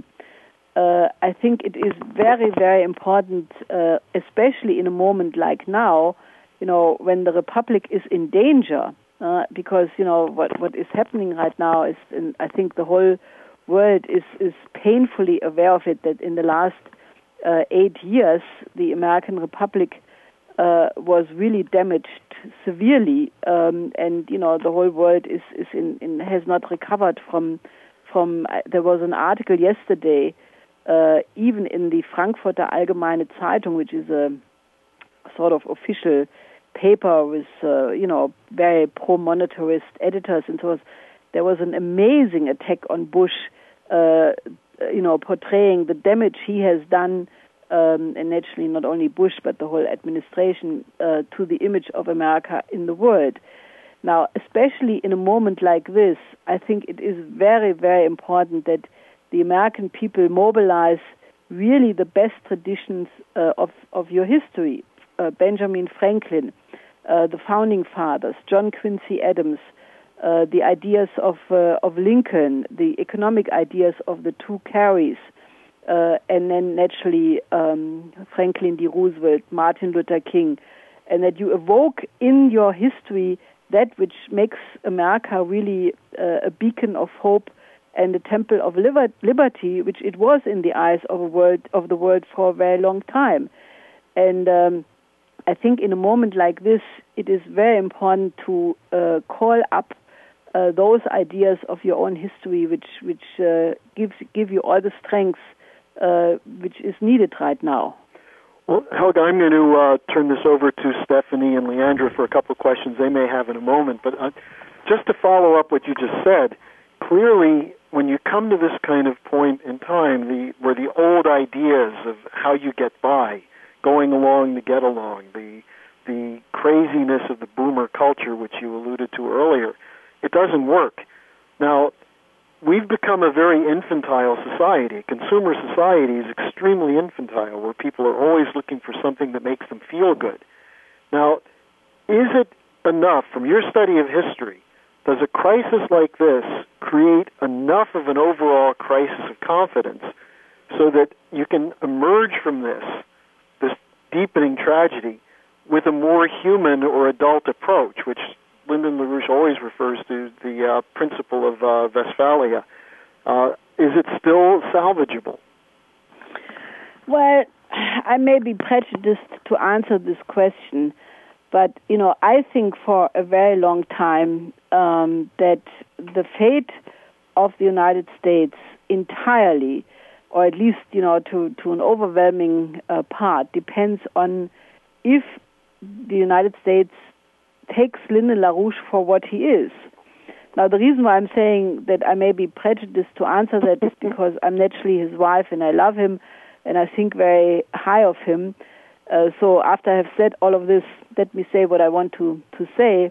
Uh, I think it is very, very important, uh, especially in a moment like now, you know, when the Republic is in danger, uh, because, you know, what, what is happening right now is, in, I think the whole world is, is painfully aware of it, that in the last uh, eight years, the American Republic uh, was really damaged severely, um, and, you know, the whole world is, is in, in, has not recovered from, from uh, there was an article yesterday Uh, even in the Frankfurter Allgemeine Zeitung, which is a sort of official paper with, uh, you know, very pro-monetarist editors and so on, there was an amazing attack on Bush, uh, you know, portraying the damage he has done, um, and naturally not only Bush, but the whole administration, uh, to the image of America in the world. Now, especially in a moment like this, I think it is very, very important that the American people mobilize really the best traditions uh, of, of your history. Uh, Benjamin Franklin, uh, the founding fathers, John Quincy Adams, uh, the ideas of uh, of Lincoln, the economic ideas of the two Carys, uh, and then naturally um, Franklin D. Roosevelt, Martin Luther King, and that you evoke in your history that which makes America really uh, a beacon of hope and a temple of liberty, which it was in the eyes of a world of the world for a very long time. And um, I think in a moment like this, it is very important to uh, call up uh, those ideas of your own history, which which uh, gives give you all the strength uh, which is needed right now. Well, Helga, I'm going to uh, turn this over to Stephanie and Leandra for a couple of questions they may have in a moment. But uh, just to follow up what you just said, clearly when you come to this kind of point in time, the where the old ideas of how you get by, going along to get along, the the craziness of the boomer culture, which you alluded to earlier, it doesn't work. Now, we've become a very infantile society. Consumer society is extremely infantile, where people are always looking for something that makes them feel good. Now, is it enough, from your study of history, does a crisis like this create enough of an overall crisis of confidence so that you can emerge from this, this deepening tragedy, with a more human or adult approach, which Lyndon LaRouche always refers to the uh, principle of uh, Westphalia. Uh, is it still salvageable? Well, I may be prejudiced to answer this question, but, you know, I think for a very long time um, that the fate of the United States entirely, or at least, you know, to, to an overwhelming uh, part, depends on if the United States takes Lyndon LaRouche for what he is. Now, the reason why I'm saying that I may be prejudiced to answer that is because I'm naturally his wife and I love him and I think very high of him. Uh, so after I have said all of this, let me say what I want to, to say.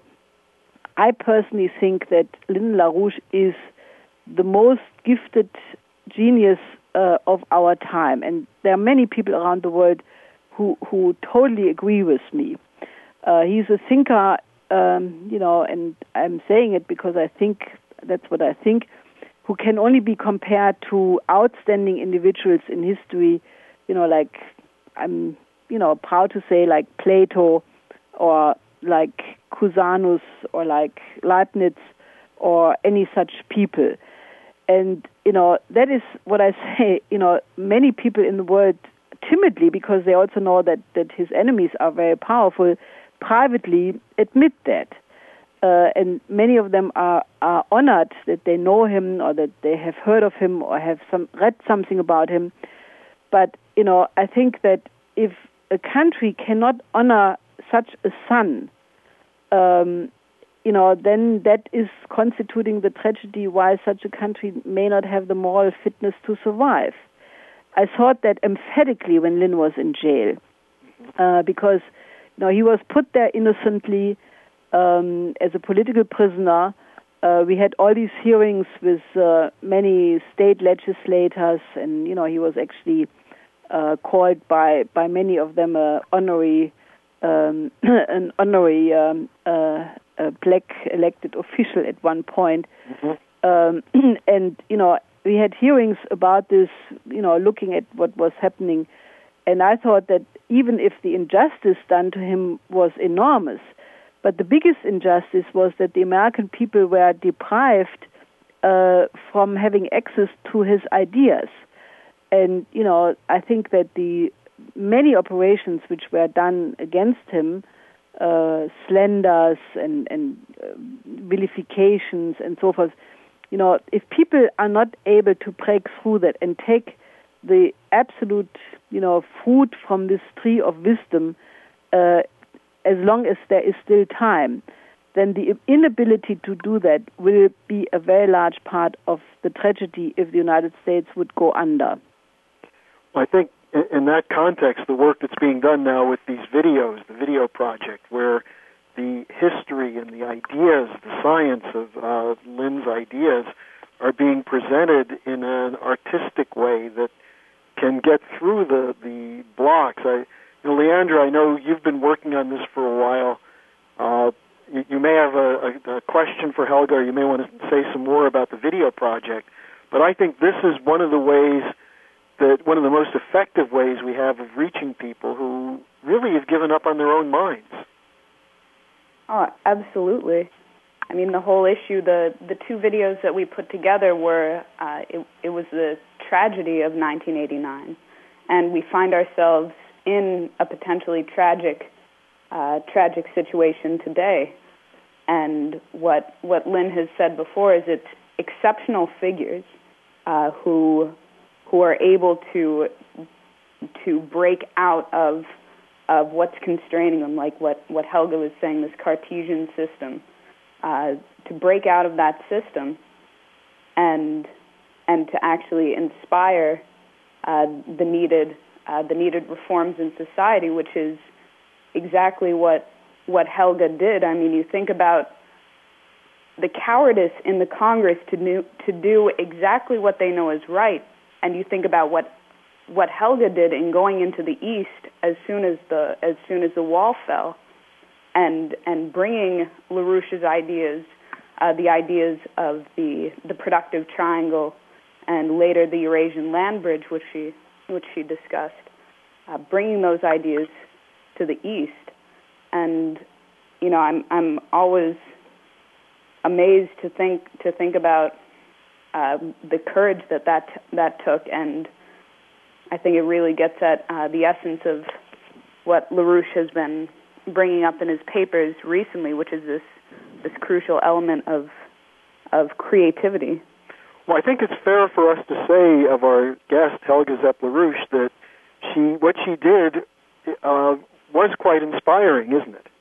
I personally think that Lyndon LaRouche is the most gifted genius uh, of our time. And there are many people around the world who, who totally agree with me. Uh, he's a thinker, um, you know, and I'm saying it because I think that's what I think, who can only be compared to outstanding individuals in history, you know, like I'm, you know, proud to say like Plato or like Cusanus or like Leibniz or any such people. And, you know, that is what I say, you know, many people in the world timidly, because they also know that, that his enemies are very powerful, privately admit that. Uh, and many of them are, are honored that they know him or that they have heard of him or have some read something about him. But, you know, I think that if a country cannot honor such a son, um, you know, then that is constituting the tragedy why such a country may not have the moral fitness to survive. I thought that emphatically when Lynn was in jail, uh, because, you know, he was put there innocently um, as a political prisoner. Uh, we had all these hearings with uh, many state legislators, and, you know, he was actually uh, called by, by many of them a honorary, um, an honorary um, uh, a black elected official at one point. Mm-hmm. Um, and, you know, we had hearings about this, you know, looking at what was happening. And I thought that even if the injustice done to him was enormous, but the biggest injustice was that the American people were deprived uh, from having access to his ideas. And, you know, I think that the many operations which were done against him, uh, slanders and, and uh, vilifications and so forth, you know, if people are not able to break through that and take the absolute, you know, fruit from this tree of wisdom, uh, as long as there is still time, then the inability to do that will be a very large part of the tragedy if the United States would go under. Well, I think in that context, the work that's being done now with these videos, the video project, where the history and the ideas, the science of uh, Lynn's ideas are being presented in an artistic way that can get through the, the blocks. I, you know, Leandra, I know you've been working on this for a while. Uh, you, you may have a, a, a question for Helga, or you may want to say some more about the video project. But I think this is one of the ways that, one of the most effective ways we have of reaching people who really have given up on their own minds. Oh, absolutely. I mean, the whole issue, the, the two videos that we put together were, uh, it, it was the tragedy of nineteen eighty-nine. And we find ourselves in a potentially tragic, uh, tragic situation today. And what, what Lynn has said before is it's exceptional figures uh, who, who are able to to break out of of what's constraining them, like what, what Helga was saying, this Cartesian system, uh, to break out of that system and and to actually inspire uh, the needed uh, the needed reforms in society, which is exactly what what Helga did. I mean, you think about the cowardice in the Congress to do, to do exactly what they know is right, and you think about what what Helga did in going into the East as soon as the as soon as the wall fell, and and bringing LaRouche's ideas, uh, the ideas of the the productive triangle, and later the Eurasian land bridge, which she which she discussed, uh, bringing those ideas to the East, and you know I'm I'm always amazed to think to think about uh, the courage that that that took, and I think it really gets at uh, the essence of what LaRouche has been bringing up in his papers recently, which is this this crucial element of of creativity. Well, I think it's fair for us to say of our guest Helga Zepp-LaRouche that she what she did uh, was quite inspiring, isn't it,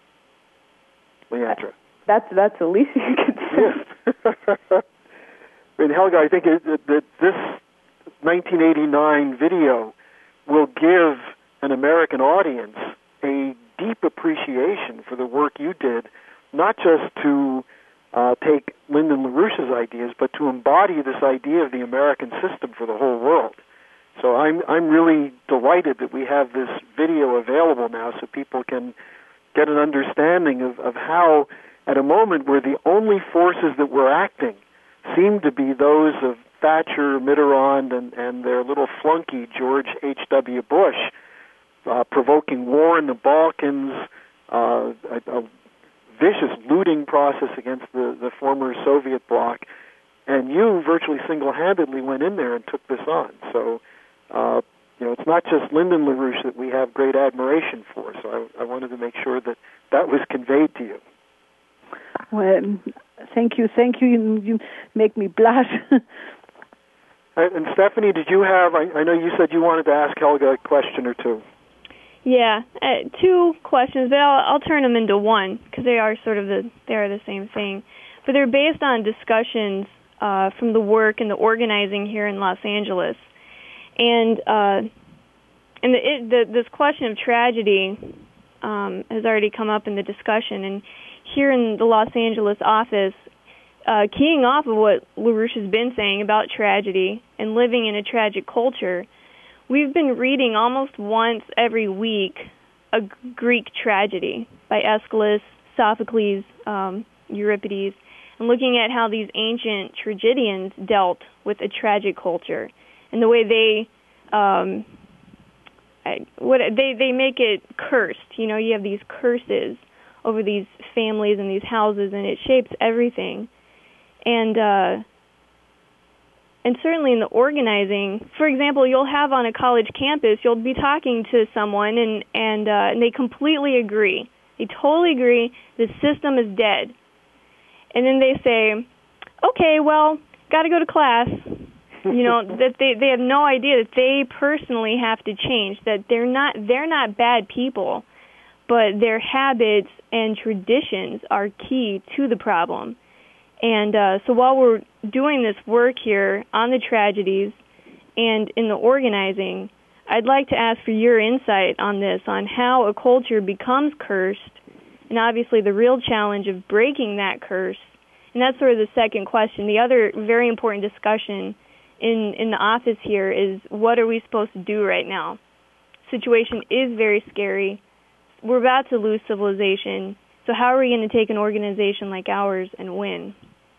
Leandra? That's that's the least you could say. Yes. I mean, Helga, I think it, it, that this nineteen eighty-nine video will give an American audience a deep appreciation for the work you did, not just to uh, take Lyndon LaRouche's ideas, but to embody this idea of the American system for the whole world. So I'm I'm really delighted that we have this video available now so people can get an understanding of, of how, at a moment where the only forces that were acting seemed to be those of Thatcher, Mitterrand, and, and their little flunky, George H W. Bush, uh, provoking war in the Balkans, uh, a, a vicious looting process against the, the former Soviet bloc, and you virtually single-handedly went in there and took this on. So, uh, you know, it's not just Lyndon LaRouche that we have great admiration for, so I, I wanted to make sure that that was conveyed to you. Well, thank you, thank you. You, you make me blush. And Stephanie, did you have, I, I know you said you wanted to ask Helga a question or two. Yeah, uh, two questions, but I'll, I'll turn them into one because they are sort of the, they are the same thing. But they're based on discussions uh, from the work and the organizing here in Los Angeles. And uh, and the, it, the, this question of tragedy um, has already come up in the discussion. And here in the Los Angeles office, Uh, keying off of what LaRouche has been saying about tragedy and living in a tragic culture, we've been reading almost once every week a Greek tragedy by Aeschylus, Sophocles, um, Euripides, and looking at how these ancient tragedians dealt with a tragic culture and the way they um, I, what they they make it cursed. You know, you have these curses over these families and these houses, and it shapes everything. And uh, and certainly in the organizing, for example, you'll have on a college campus, you'll be talking to someone, and and, uh, and they completely agree. They totally agree the system is dead. And then they say, okay, well, got to go to class. You know, that they, they have no idea that they personally have to change, that they're not they're not bad people, but their habits and traditions are key to the problem. And uh, so while we're doing this work here on the tragedies and in the organizing, I'd like to ask for your insight on this, on how a culture becomes cursed, and obviously the real challenge of breaking that curse. And that's sort of the second question. The other very important discussion in, in the office here is, what are we supposed to do right now? The situation is very scary. We're about to lose civilization. So how are we going to take an organization like ours and win?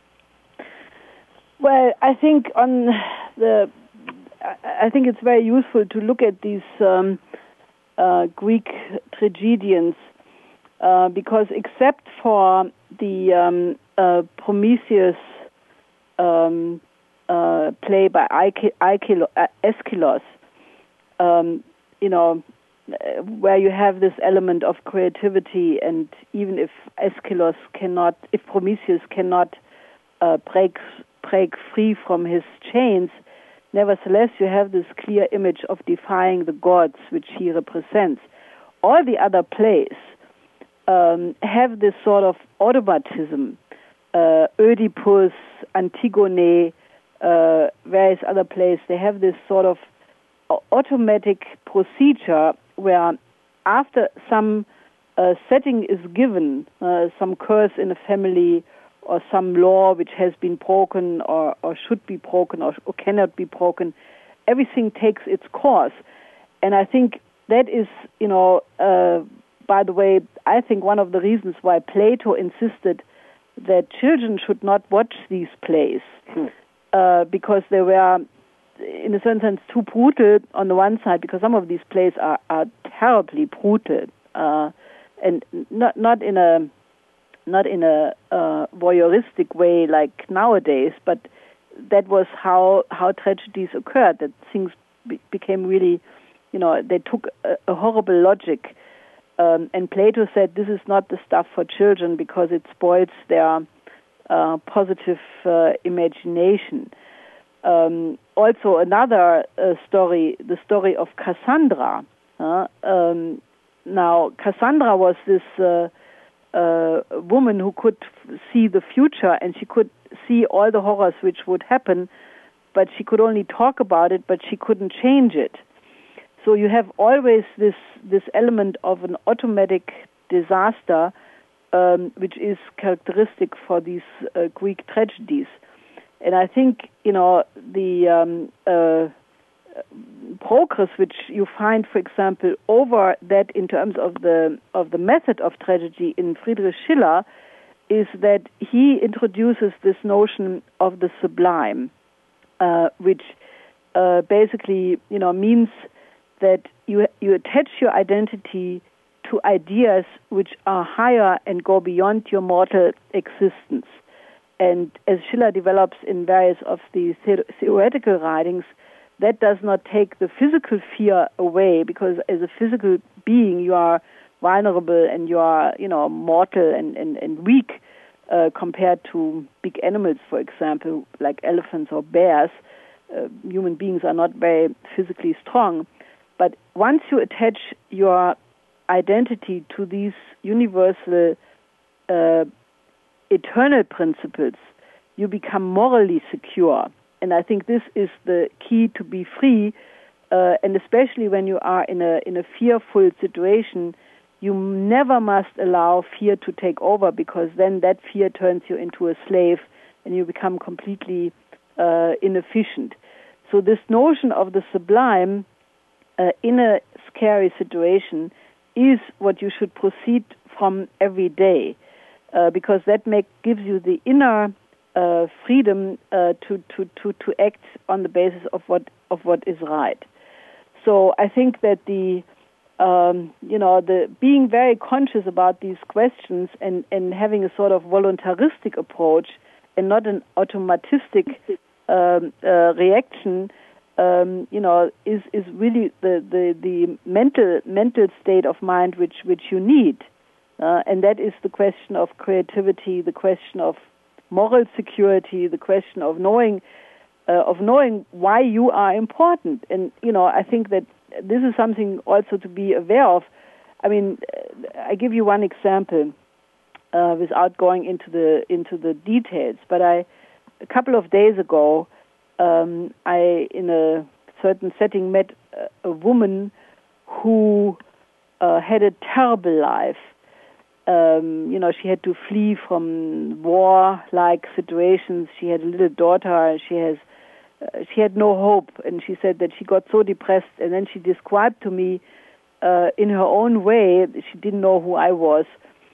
Well, I think on the, I think it's very useful to look at these um, uh, Greek tragedians uh, because except for the um, uh, Prometheus um, uh, play by Aeschylus, um, you know, where you have this element of creativity, and even if Aeschylus cannot, if Prometheus cannot uh, break break free from his chains, nevertheless, you have this clear image of defying the gods which he represents. All the other plays um, have this sort of automatism. Uh, Oedipus, Antigone, uh, various other plays, they have this sort of automatic procedure where after some uh, setting is given, uh, some curse in a family or some law which has been broken or, or should be broken or, or cannot be broken, everything takes its course. And I think that is, you know, uh, by the way, I think one of the reasons why Plato insisted that children should not watch these plays, hmm. uh, because they were, in a certain sense, too brutal on the one side, because some of these plays are, are terribly brutal, uh, and not not in a not in a uh, voyeuristic way like nowadays, but that was how how tragedies occurred. That things be- became really, you know, they took a, a horrible logic. Um, and Plato said this is not the stuff for children because it spoils their uh, positive uh, imagination. Um, also, another uh, story, the story of Cassandra. Uh, um, now, Cassandra was this uh, uh, woman who could f- see the future, and she could see all the horrors which would happen, but she could only talk about it, but she couldn't change it. So you have always this this element of an automatic disaster, um, which is characteristic for these uh, Greek tragedies. And I think, you know, the um, uh, progress which you find, for example, over that in terms of the of the method of tragedy in Friedrich Schiller, is that he introduces this notion of the sublime, uh, which uh, basically, you know, means that you you attach your identity to ideas which are higher and go beyond your mortal existence. And as Schiller develops in various of the theoretical writings, that does not take the physical fear away, because as a physical being you are vulnerable and you are, you know, mortal and, and, and weak uh, compared to big animals, for example, like elephants or bears. Uh, human beings are not very physically strong. But once you attach your identity to these universal uh, eternal principles, you become morally secure. And I think this is the key to be free, uh, and especially when you are in a in a fearful situation, you never must allow fear to take over, because then that fear turns you into a slave and you become completely uh, inefficient. So this notion of the sublime uh, in a scary situation is what you should proceed from every day, uh, because that make, gives you the inner uh, freedom uh, to, to, to, to act on the basis of what of what is right. So I think that the um, you know the being very conscious about these questions and, and having a sort of voluntaristic approach and not an automatistic um, uh, reaction, um, you know, is is really the, the, the mental mental state of mind which which you need, uh, and that is the question of creativity, the question of moral security, the question of knowing uh, of knowing why you are important. And you know, I think that this is something also to be aware of. I mean, I give you one example uh, without going into the into the details. But I, a couple of days ago, um, I in a certain setting met a, a woman who uh, had a terrible life. Um, you know, she had to flee from war-like situations. She had a little daughter. She has, uh, she had no hope, and she said that she got so depressed. And then she described to me, uh, in her own way, she didn't know who I was,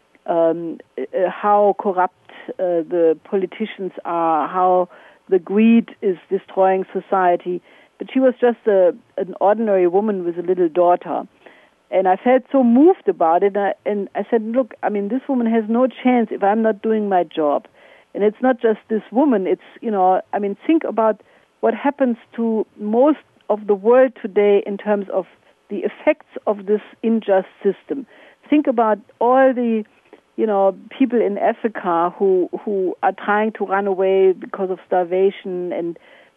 um, uh, how corrupt uh, the politicians are, how the greed is destroying society. But she was just a, an ordinary woman with a little daughter. And I felt so moved about it, and I, and I said, look, I mean, this woman has no chance if I'm not doing my job. And it's not just this woman, it's, you know, I mean, think about what happens to most of the world today in terms of the effects of this unjust system. Think about all the, you know, people in Africa who, who are trying to run away because of starvation, and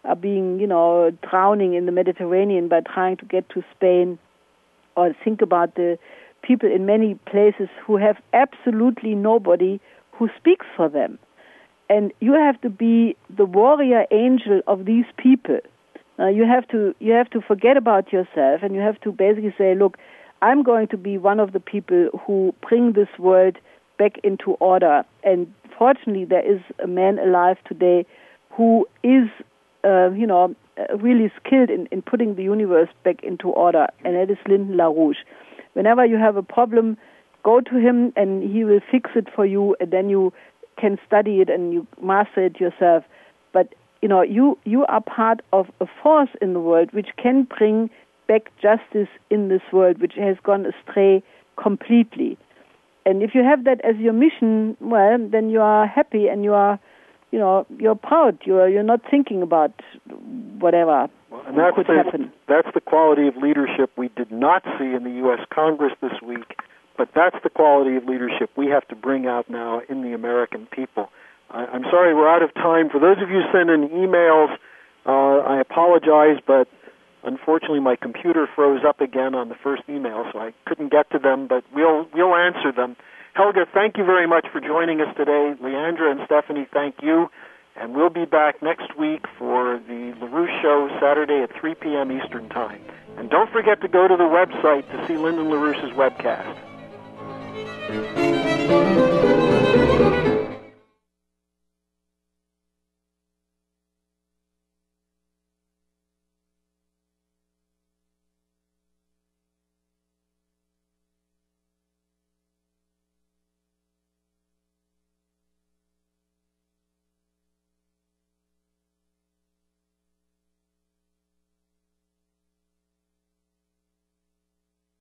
are being, you know, drowning in the Mediterranean by trying to get to Spain, or think about the people in many places who have absolutely nobody who speaks for them. And you have to be the warrior angel of these people. Uh, you have to you have to forget about yourself, and you have to basically say, look, I'm going to be one of the people who bring this world back into order. And fortunately, there is a man alive today who is, uh, you know, really skilled in, in putting the universe back into order, and that is Lyndon LaRouche. Whenever you have a problem, go to him, and he will fix it for you, and then you can study it and you master it yourself. But you know, you you are part of a force in the world which can bring back justice in this world, which has gone astray completely. And if you have that as your mission, well, then you are happy and you are, you know, you're proud. You're you're not thinking about whatever well, and that's could the, happen. That's the quality of leadership we did not see in the U S Congress this week, but that's the quality of leadership we have to bring out now in the American people. I, I'm sorry we're out of time. For those of you sending emails, uh, I apologize, but unfortunately my computer froze up again on the first email, so I couldn't get to them, but we'll we'll answer them. Helga, thank you very much for joining us today. Leandra and Stephanie, thank you. And we'll be back next week for the LaRouche Show, Saturday at three p.m. Eastern Time. And don't forget to go to the website to see Lyndon LaRouche's webcast.